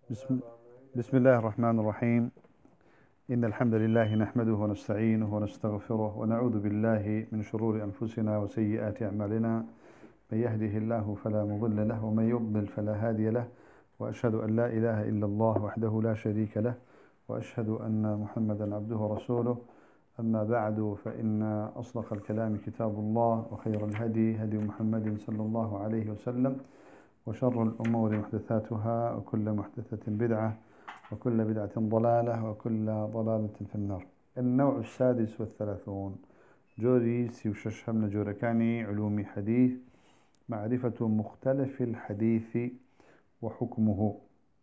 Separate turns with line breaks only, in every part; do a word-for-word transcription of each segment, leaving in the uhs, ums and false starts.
بسم, بسم الله الرحمن الرحيم. إن الحمد لله نحمده ونستعينه ونستغفره ونعوذ بالله من شرور أنفسنا وسيئات أعمالنا. من يهده الله فلا مضل له ومن يضلل فلا هادي له، وأشهد أن لا إله إلا الله وحده لا شريك له، وأشهد أن محمدا عبده ورسوله. أما بعد، فإن أصدق الكلام كتاب الله، وخير الهدي هدي محمد صلى الله عليه وسلم، وشر الأمور محدثاتها، وكل محدثة بدعة، وكل بدعة ضلالة، وكل ضلالة في النار. النوع السادس والثلاثون، جوري سيوشش من جوركاني علوم حديث، معرفة مختلف الحديث وحكمه.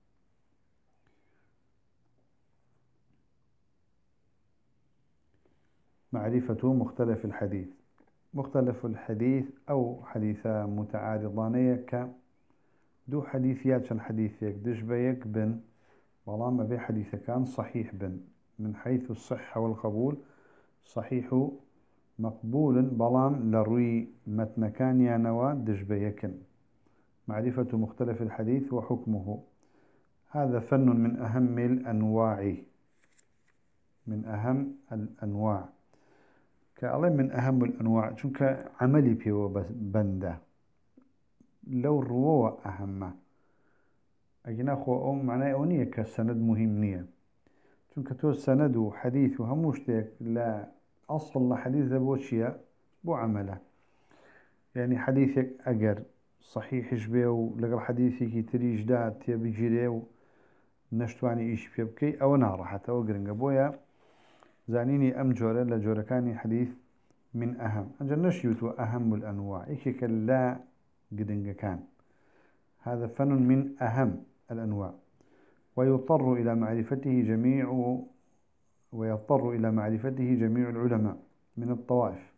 معرفة مختلف الحديث. مختلف الحديث أو حديثا متعارضان ك دو حديثيات شن حديثيك دشبيك بن، والله ما بي حديث كان صحيح بن من حيث الصحة والقبول، صحيح مقبول بلام لروي متن كان يانوا دشبيكن. معرفة مختلف الحديث وحكمه، هذا فن من أهم الأنواع، من أهم الأنواع كأله من أهم الأنواع، چونك عملي بيو بنده لو الرواة أهمه أجنا خو أم معناه أونية كالسند مهم نية، چونك تو السند وحديث وهموشتك لا أصل لحديث بوشيا بو عمله. يعني حديثك أجر صحيح شبيه لقى حديثك تريج دات تبي جريه نشتواني إيش بيبكي أو نار حتى وقرنج بويا زانيني أم جورة لجورة كاني حديث من أهم أجل نشيوتو أهم الأنواع إيش لا قرنج كان، هذا فن من أهم الأنواع. ويضطر إلى معرفته جميع ويضطر إلى معرفته جميع العلماء من الطوائف.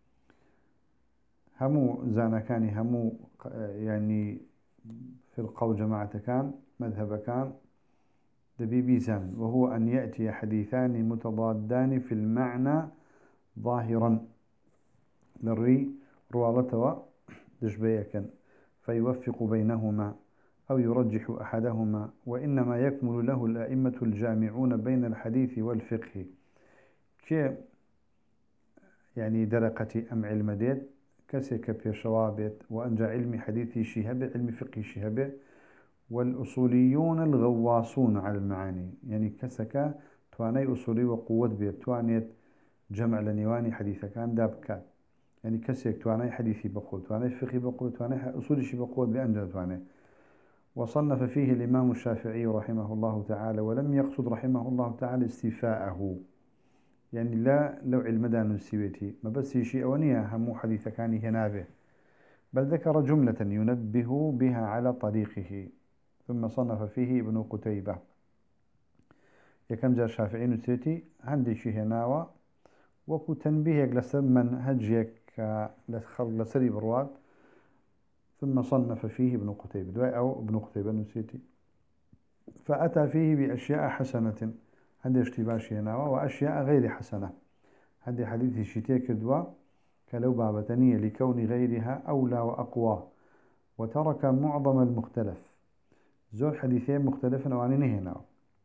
همو زانكاني همو يعني في القول جماعة كان مذهب كان دبي بيزان، وهو أن يأتي حديثان متضادان في المعنى ظاهرا للري روالتوا دشبيكا فيوفق بينهما أو يرجح أحدهما، وإنما يكمل له الأئمة الجامعون بين الحديث والفقه. كي يعني درقة أم علم ديت كسك بيشوابت وأنجى علم حديثي شهبه علم فقه شهبه، والأصوليون الغواصون على المعاني، يعني كسك تواني أصولي وقوة بيت توانيت جمع لنيواني حديثة كان دابكات، يعني كسك تواني حديثي بقوة تواني فقه بقوة تواني أصولي شي بقوة بأنجل تواني. وصنف فيه الإمام الشافعي رحمه الله تعالى، ولم يقصد رحمه الله تعالى استيفاءه، يعني لا لو علم دان سويتي ما بس شيء أونية همو حديث كان هنا به، بل ذكر جملة ينبه بها على طريقه. ثم صنف فيه ابن قتيبة. يكم جاء الشافعي نسيتي عندي شيء هنا وكو تنبيه لسر منهجك لخلق لسري برواد. ثم صنف فيه ابن قتيبة أو ابن قتيبة نسيتي، فأتى فيه بأشياء حسنة عندي اشتباش هنا وأشياء غير حسنة. عندي حديث الشتية كدوا كلو بابتنية لكون غيرها أولى وأقوى، وترك معظم المختلف. زور حديثين مختلفين وعنين هنا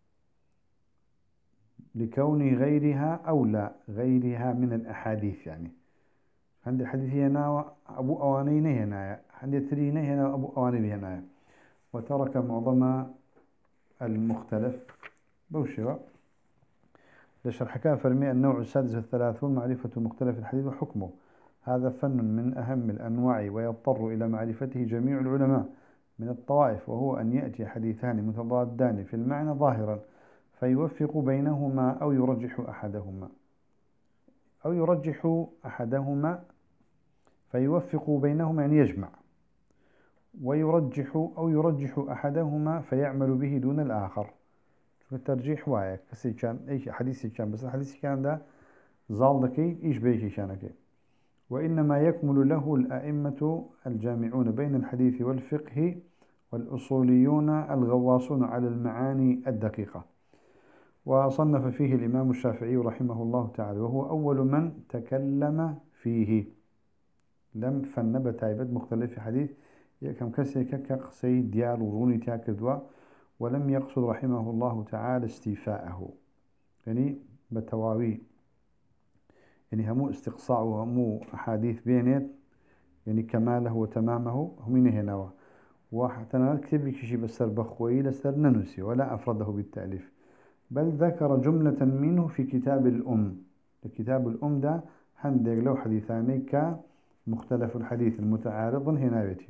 لكون غيرها أولى، غيرها من الأحاديث، يعني عندي حديث هنا أبو أوانين هنا، عندي ترين هنا أبو أوانين هنا، وترك معظم المختلف بوشوا. لشرح كان فرمي النوع السادس والثلاثون معرفة مختلف الحديث وحكمه، هذا فن من أهم الأنواع، ويضطر إلى معرفته جميع العلماء من الطوائف، وهو أن يأتي حديثان متضادان في المعنى ظاهرا فيوفق بينهما أو يرجح أحدهما أو يرجح أحدهما فيوفق بينهما يعني يجمع، ويرجح أو يرجح أحدهما فيعمل به دون الآخر. الترجيح وايك بس كان أي حديث كان بس الحديث كان ده زالدكي إيش بيشي كانك. وإنما يكمل له الأئمة الجامعون بين الحديث والفقه، والأصوليون الغواصون على المعاني الدقيقة. وصنف فيه الإمام الشافعي رحمه الله تعالى، وهو أول من تكلم فيه. لم فنب تايبت مختلف حديث يكم كسي كقصي ديال وروني تاكدوا، ولم يقصد رحمه الله تعالى استيفاءه، يعني بتواوي، يعني همو استقصاء وهمو أحاديث بينات، يعني كماله وتمامه هم هنا، وحتى نكتب شيء بسر بخوي لسر ننسي ولا أفرده بالتأليف، بل ذكر جملة منه في كتاب الأم. الكتاب الأم ده هندق له حديثاني كمختلف الحديث المتعارض هنا بيتي،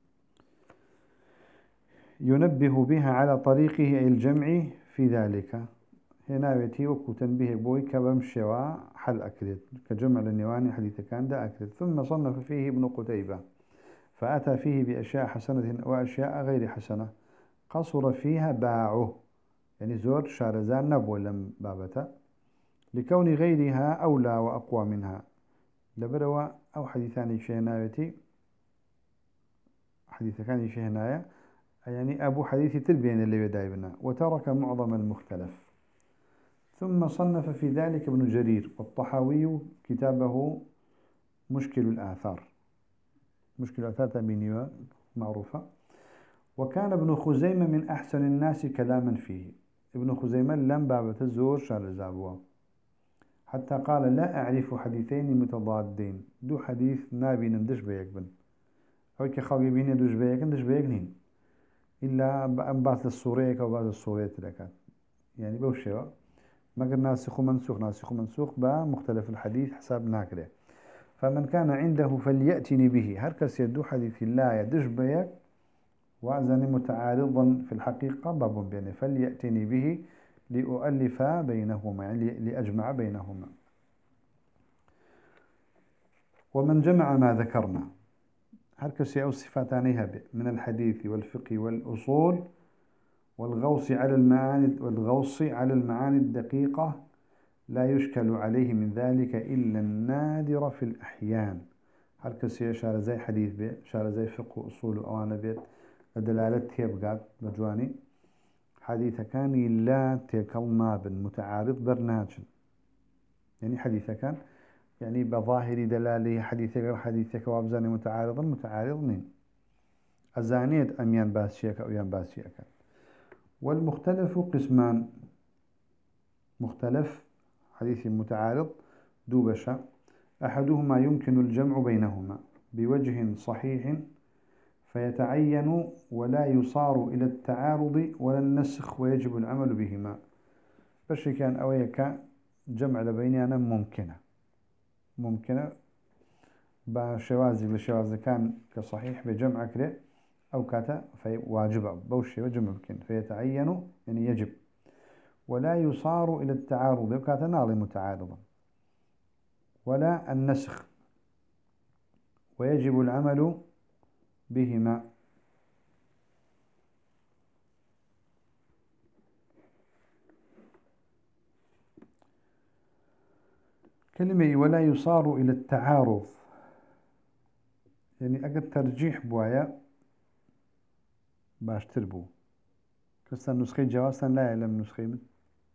ينبه بها على طريقه أي الجمع في ذلك. هنا بيتي وكو تنبيه بوي كبمشوا حل أكرد كجمع للنواني حديث كان ده أكرد. ثم صنف فيه ابن قتيبة فأتى فيه بأشياء حسنة وأشياء غير حسنة قصر فيها باعه، يعني زور شارزان نبو لم بابته لكون غيرها أولى وأقوى منها. لبروا أو حديثان شهنايتي حديث كان شهنايا، يعني أبو حديث تربين اللي بدايبنا، وترك معظم المختلف. ثم صنف في ذلك ابن جرير والطحاوي كتابه مشكل الآثار. مشكل الآثار تأمينية معروفة. وكان ابن خزيمة من أحسن الناس كلاما فيه. ابن خزيمة لم بابة الزور شار زابوا، حتى قال لا أعرف حديثين متضادين، دو حديث نابي ندش بيكبن أو كخاوي بيني دوش بيكن دش بيكنين إلا بعض الصوريك أو بعض الصوريات لك، يعني بوشيوا ما قلنا ناسخ ومنسوخ ناسخ ومنسوخ بمختلف الحديث حساب ناكره. فمن كان عنده فليأتني به، هركس يدو حديث لا يدش بيك وأزن متعارضا في الحقيقة باب بينه، فليأتني به لأؤلف بينهما، يعني لأجمع بينهما. ومن جمع ما ذكرنا هركس أو صفاتانها من الحديث والفقه والأصول والغوص على المعاني والغوص على المعاني الدقيقة لا يشكل عليه من ذلك إلا النادر في الأحيان. هركس شار زي حديث بيت شار زي فقه وأصول وأوان بيت الدلالة يبقى بجواني حديث كان لا تكلنا بالمتعارض برناجن، يعني حديث كان يعني بظاهر دلالة حديثك وحديثك وابزاني متعارضا متعارضين أزانيت أميان باسيك أو يان باسيك. والمختلف قسمان، مختلف حديث متعارض دوبشا، أحدهما يمكن الجمع بينهما بوجه صحيح فيتعين ولا يصار إلى التعارض ولا النسخ ويجب العمل بهما. بش كان أويك جمع لبيننا ممكنة ممكنة بشوازي بشواز كان كصحيح بجمع كده أو كاتا في واجب بوشي وجمع ممكن فيتعين يعني يجب، ولا يصار إلى التعارض وكاتا ناظي متعارضا ولا النسخ ويجب العمل بهما. كلمة ولا يصار إلى التعارض يعني أجد ترجيح بوايا باش تربو كسا نسخي جواسا لا يعلم نسخي من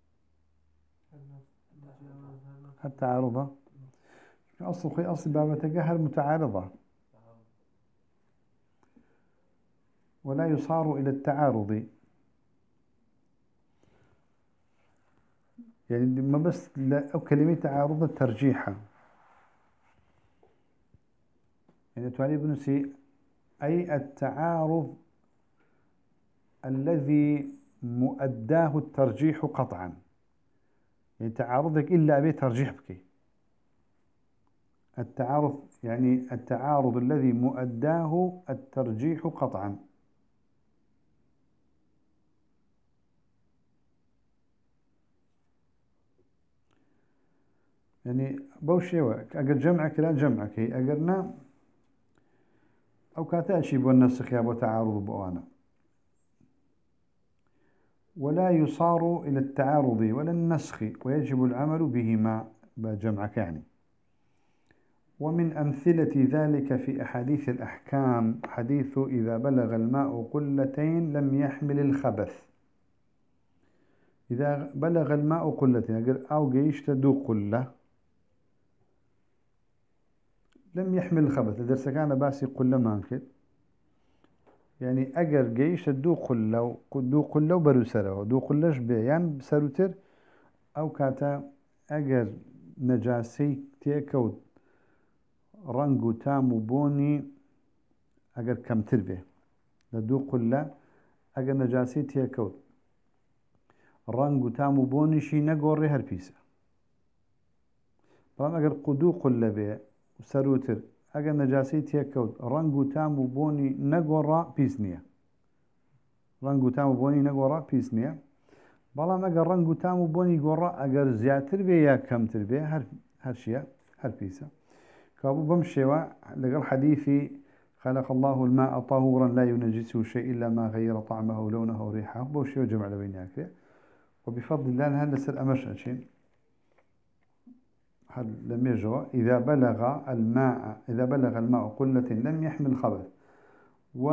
حتى عارضة أصل خي أصل بابا تجاهل متعارضة ولا يصار إلى التعارض، يعني ما بس لا أو كلمة تعارض ترجيحا، يعني تواني بنسي أي التعارض الذي مؤداه الترجيح قطعا، يعني تعارضك إلا أبي ترجيح بك. التعارض يعني التعارض الذي مؤداه الترجيح قطعا. يعني بوشيوة أجر جمعك لا جمعك هي أجرنا أو كاتاشي بالنسخ يا أبو تعارض بوانا، ولا يصار إلى التعارض ولا النسخ ويجب العمل بهما بجمعك يعني. ومن أمثلة ذلك في أحاديث الأحكام حديث إذا بلغ الماء قلتين لم يحمل الخبث. إذا بلغ الماء قلتين أو جيش تدو قلة لم يحمل الخبث، إذا كان باسي قلة مانكت يعني أجر جيش دو قلة دو قلة وبروسره دو قلش بيان بسروتر أو كاتا أجر نجاسي تيكود رنجو تامو بوني أجر كم تربه لدو قلة أجر نجاسي تيكود رنجو تامو بوني شي نقوري هالبيسة طبعا أجر قدو قلة بيه وسروتر أجر نجاسي تيكود رنجو تامو بوني نقورا بيسنية رنجو تامو بوني نقورا بيسنية بەڵام ئەگەر ڕەنگ و تام و بۆنی گۆڕا ئەگەر زیاتر بێ یا کەمتر بێ هەر هەر شیە هەر پیسە کابوو بەم شێوە لەگەڵ حەدیثی خلق الله الماء طهورا لا ينجسه شيء إلا ما غير طعمه ولونه وريحه بو شيء جمع لبين ياكله وبفضل الله هل لسر أمش أشين هل لم يجوا إذا بلغ الماء إذا بلغ الماء قلة لم يحمل خبث و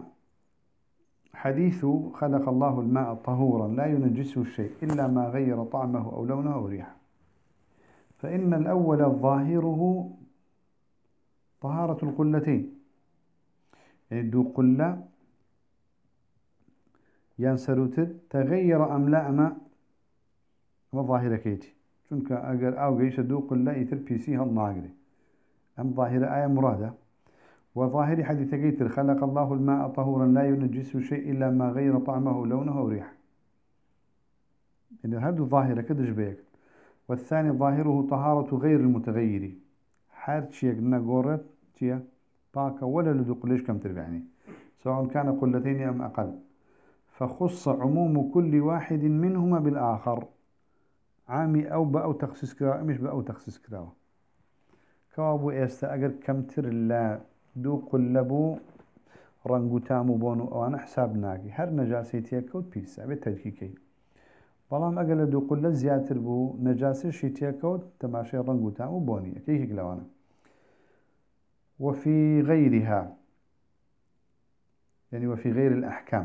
حديث خلق الله الماء طهورا لا ينجسه شيء إلا ما غير طعمه أو لونه أو ريحه فإن الأول ظاهره طهارة القلتين يعني دو قلة ينسروتر تغير أم لا أما ظاهرة كيتي چونك أجر أو جيش دو قلة يتر بيسيها الناقري أم ظاهرة آية مرادة وظاهر حديث جيتر خلق الله الماء طهورا لا ينجسه شيء إلا ما غير طعمه ولونه وريحه إن هذا ظاهرة كدش بيك والثاني ظاهره طهارة غير المتغير حال شيء نقورت شيء طاقة ولا لدق ليش كم تربعني سواء كان قلتين أم أقل فخص عموم كل واحد منهما بالآخر عامي أو بأو تخصيص كراوة مش بأو تخصيص كراوة كوابو إيستا أقل كم تر لا دو قلبو رنگو تامو بونو أوانا حساب ناكي هر نجاسي تيكود بيسا بتجكيكي بلام أقل دو قلة زياتر بو نجاسي شي تيكود تماشي رنگو تامو بوني كيش قلوانا وفي غيرها يعني وفي غير الأحكام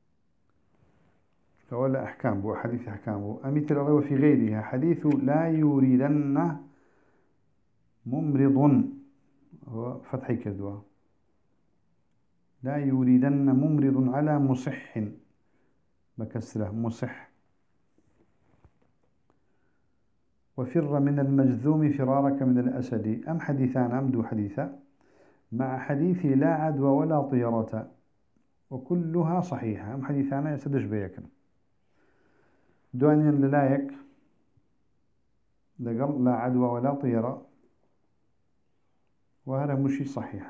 فولا أحكام بو حديث أحكام بو أمثل الله وفي غيرها حديث لا يريدن ممرض هو فتحي كدوا لا يريدن ممرض على مصح بكسره مصح وفر من المجذوم فرارك من الأسد أم حديثان أم دو حديثا مع حديث لا عدوى ولا طيرة وكلها صحيحة أم حديثان يسدش بيكن دوانيا للايك لقل لا عدوى ولا طيرة وهذا مشي صحيح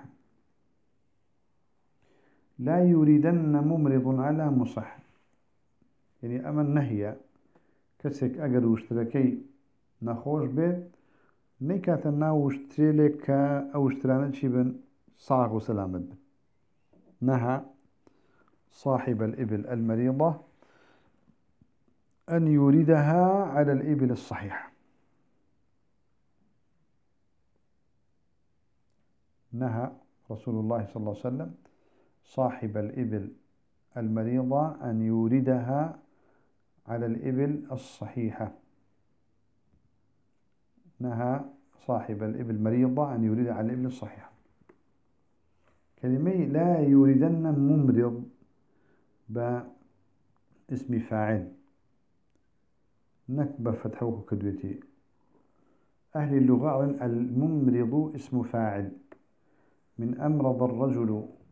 لا يريدن ممرض على مصح يعني أما النهي كسك أجر واشتركي نخوش بيت نيكاتنا واشتريلك أو اشترانا شبن صاغ وسلامت نهى صاحب الإبل المريضة أن يريدها على الإبل الصحيحة نهى رسول الله صلى الله عليه وسلم صاحب الإبل المريضة أن يوردها على الإبل الصحيحة نهى صاحب الإبل المريضة أن يوردها على الإبل الصحيحة كلمة لا يوردن ممرض باسم فاعل نكبة فتحوه كدوتي أهل اللغة الممرض اسم فاعل من أمرض الرجل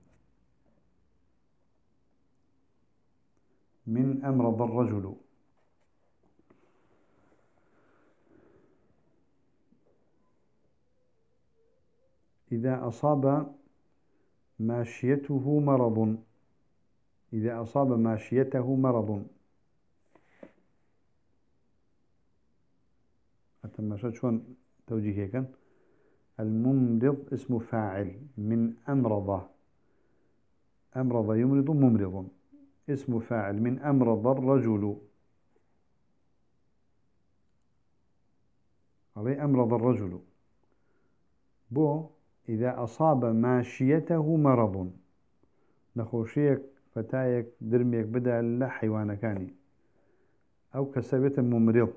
من أمرض الرجل إذا أصاب ماشيته مرض إذا أصاب ماشيته مرض أتمشى شلون توجيهه كان الممرض اسم فاعل من أمرض أمرض يمرض ممرض اسم فاعل من أمرض الرجل عليه أمرض الرجل بو إذا أصاب ماشيته مرض نخوشيك فتايك درميك بدأ لا حيوان كاني أو كسبت ممرض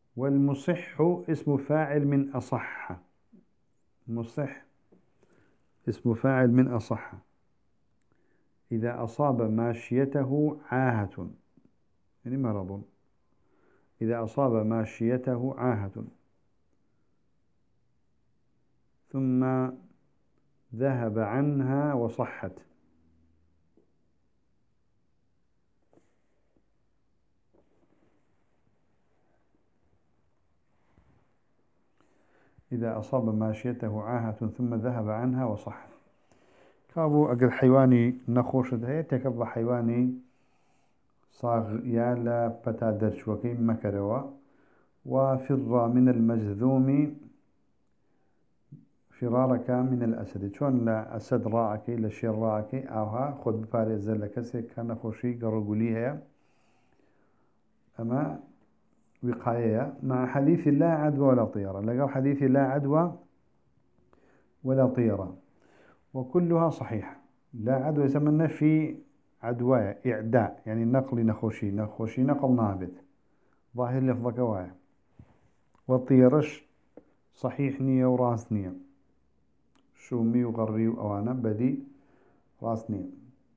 والمصح اسم فاعل من أصح مصح اسم فاعل من أصح. إذا أصاب ماشيته عاهة، يعني مرض. إذا أصاب ماشيته عاهة ثم ذهب عنها وصحت. إذا أصاب ماشيته عاهة ثم ذهب عنها وصحت. كابو أقل حيواني نخوش هي تكبر حيواني صاغ يالا بتا درشوكي مكروا. وفر من المجذوم فرارك من الأسد. شون لا أسد راعك لا شير راعك أوها خد بفارز لكسي كان خوشي قرقوليها. أما وقاية مع حديث لا عدوى ولا طيرة. لقوا حديث لا عدوى ولا طيرة وكلها صحيحة. لا عدوى يسمى في عدوى إعداء، يعني نقل نخوشي نخوشي نقل نابت ظاهر لفظك وايا. والطيرش صحيح نية وراس نية، شومي وغري وأوانا بدي راس نية.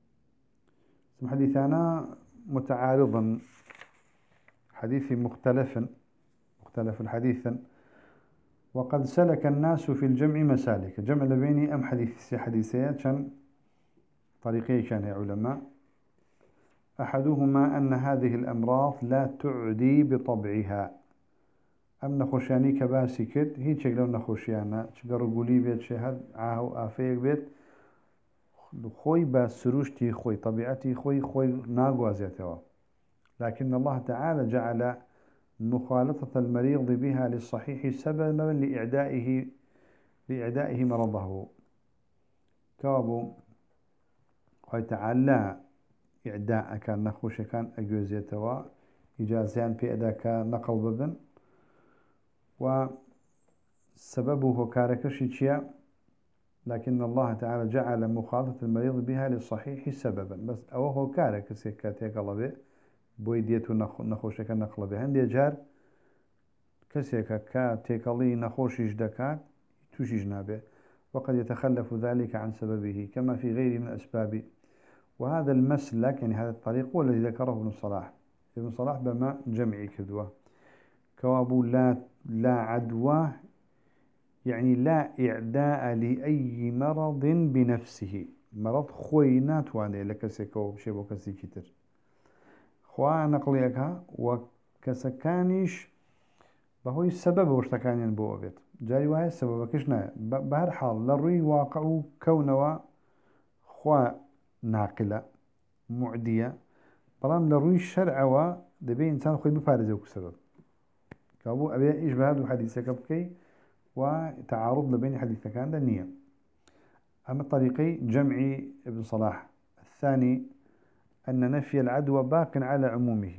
حديثنا متعارضا، حديث مختلف مختلف الحديث. وقد سلك الناس في الجمع مسالك. جمع لبيني أم حديث حديثيات كان طريقي كان يا علماء. أحدهما أن هذه الأمراض لا تعدي بطبعها. أم نخوشاني كباسي كد هي شكلو نخوشيانا شكرو قولي بيت شهد عاهو آفيك بيت خوي بسروشتي خوي طبيعتي خوي خوي ناقوازيتوا. لكن الله تعالى جعل مخالطة المريض بها للصحيح سببا لإعدائه لإعدائه مرضه. كابو خوي تعالى إعداء كان نخوش كان أجوزيتوا إجازيان بإعداء نقل ببن وسببه كاركشي تشيا. لكن الله تعالى جعل مخالطة المريض بها للصحيح سببا. بس أوه كاركسي كاتيك الله به بويديته نخوش كان نقل به هندي جار كسيكا كاتيكالي نخوشيش دكات توشيش نابه. وقد يتخلف ذلك عن سببه كما في غيره من الأسباب. وهذا المسلك يعني هذا الطريق هو الذي ذكره ابن صلاح. ابن صلاح بما جمعي كذوة كوابو لا لا عدوى، يعني لا إعداء لأي مرض بنفسه. مرض خوينات وانه لكسيكو بشيبو كسي كتر خواه نقليكها وكسكانيش بهوي السبب واشتكانين بو أبيت جاري وهي السبب كشنا بهر حال لروي واقع كونوا خوا ناقلة معدية بلام لروي الشرع و دبي إنسان خوي بفارزه كسبب كابو أبي إيش بهذا حديث كبكي وتعارض لبين حديث كان دنيا. أما طريقي جمعي ابن صلاح الثاني أن نفي العدوى باق على عمومه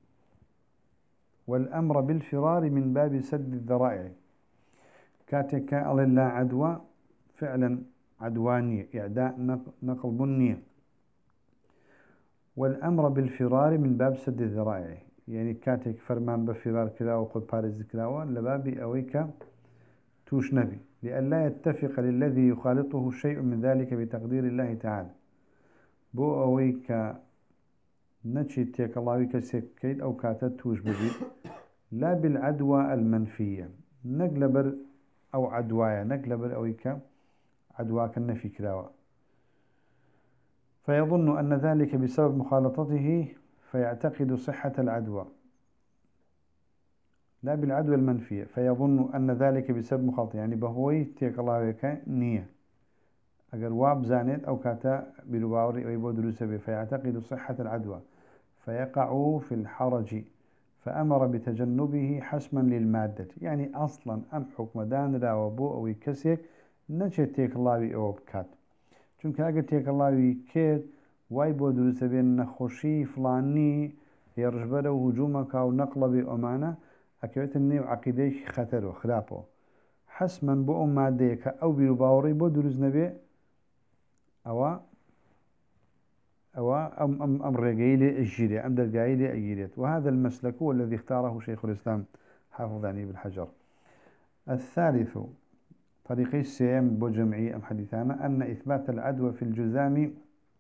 والأمر بالفرار من باب سد الذرائع. كاتك الله لا عدوى فعلا عدوانية إعداء نقل بنية. والأمر بالفرار من باب سد الذرائع، يعني كاتك فرمان بفرار كلا وقد بارز كلاوة لباب أويك توش نبي لأن لا يتفق للذي يخالطه شيء من ذلك بتقدير الله تعالى. بو أويك نتشي تيك الله كسكيد أو كاتت توش ببيت لا بالعدوى المنفية نقلبر أو عدوايا نقلبر أويك عدواك النفي كلاوة فيظن أن ذلك بسبب مخالطته فيعتقد صحة العدوى. لا بالعدوى المنفية فيظن أن ذلك بسبب مخالطة، يعني بهوي تيك الله ويكا نية أجر واب زانت أو كاتا بالواوري أو يبود رسبه فيعتقد صحة العدوى فيقع في الحرج فأمر بتجنبه حسما للمادة. يعني أصلا أم حكم دان لا وبو أو يكسيك نشي تيك الله أو بكات چونك أجر تيك الله ويكيد واي بود رسبه نخوشي فلاني يرجبره وهجومك أو نقلب أمانة أكيد النيو عقيديش خطر وخلافه حسما بو ماديك أو بالباوري بود رزنبه أو أو أم أم أم رجيلة الجيرة أم درجايلة الجيرة. وهذا المسلك هو الذي اختاره شيخ الإسلام حافظ علي بن حجر. الثالث طريقي السيم بو جمعي أم حديثانا أن إثبات العدوى في الجذام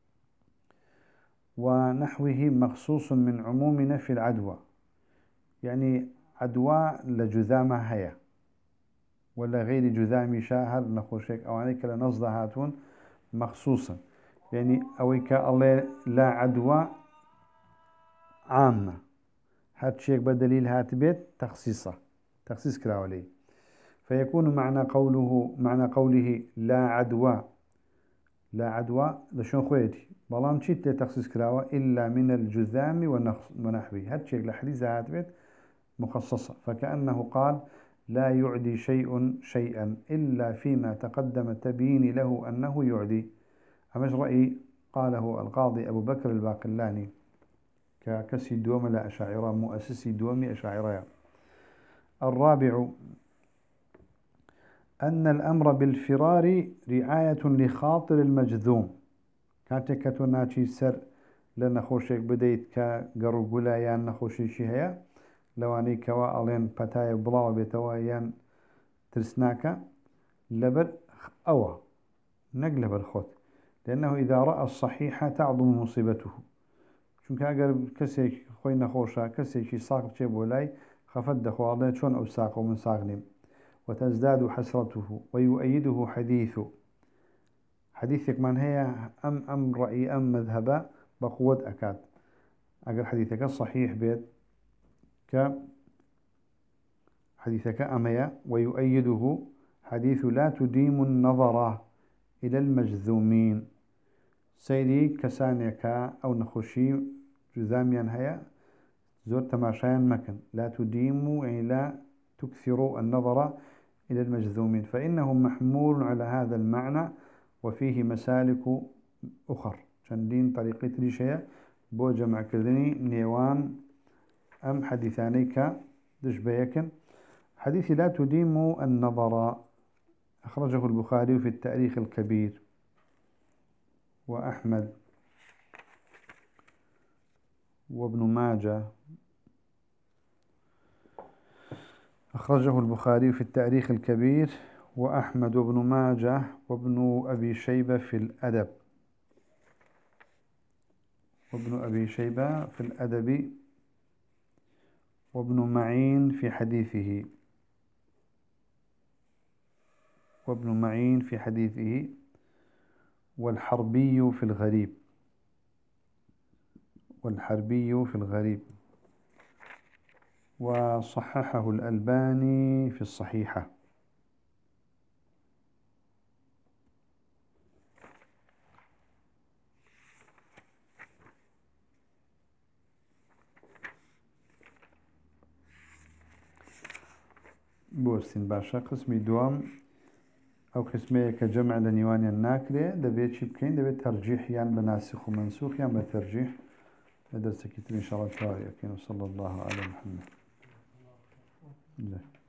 ونحوه مخصوص من عموم نفي العدوى، يعني عدوى لجذامة هيا ولا غير جذام شاهر نخوشيك أو عليك لنصد هاتون مخصوصا، يعني أويك الله لا عدوى عامة هات شيك بدليل هات بيت تخصيصه تخصيص كراولي، فيكون معنى قوله معنى قوله لا عدوى لا عدوى لشون خويتي بلام شيت تخصيص كراوة إلا من الجذام ونحوه هات شيك لحديث هات بيت مخصصة، فكأنه قال لا يعدي شيء شيئا إلا فيما تقدم التبيين له أنه يعدي. أمش رأي قاله القاضي أبو بكر الباقلاني ككسي دوم لا أشاعرة مؤسسي دوم أشاعرة. الرابع أن الأمر بالفرار رعاية لخاطر المجذوم، كاتك تناتي سر لنخوشك بديت كقرقلا يان نخوشي شهية لواني كوا ألين بتاي بلاو بتوايان ترسناك لبر أوى نقلب الخوت، لأنه إذا رأى الصحيح تعظم مصيبته، چونك اگر كسي خوي نخوشا كسي شي ساق بولاي خفت دخو الله شون أو ساق ومن ساقني وتزداد حسرته ويؤيده حديثه حديثك من هي أم أم رأي أم مذهبا بقوة أكاد أجر حديثك الصحيح بيت ك حديثك أميا ويؤيده حديث لا تديم النظر إلى المجذومين سيدي كسانيك أو نخشي جذاميا هيا زور تماشيان مكن لا تديم يعني لا تكثر النظر إلى المجذومين، فإنه محمول على هذا المعنى وفيه مسالك أخر شندين طريقة ريشية بو جمع كردني نيوان أم حديثانيك دشبيكن. حديث لا تديم النظر أخرجه البخاري في التاريخ الكبير وأحمد وابن ماجه أخرجه البخاري في التاريخ الكبير وأحمد وابن ماجه وابن أبي شيبة في الأدب وابن أبي شيبة في الأدب وابن معين في حديثه وابن معين في حديثه والحربي في الغريب والحربي في الغريب وصححه الألباني في الصحيحة. بوستين باشا قسمي دوام أو قسمي كجمع لنيوان الناكرة دبيت شبكين دبيت ترجيح يعني بناسخ ومنسوخ يعني بترجيح درس كتير إن شاء الله تعالى. وصلى الله على محمد.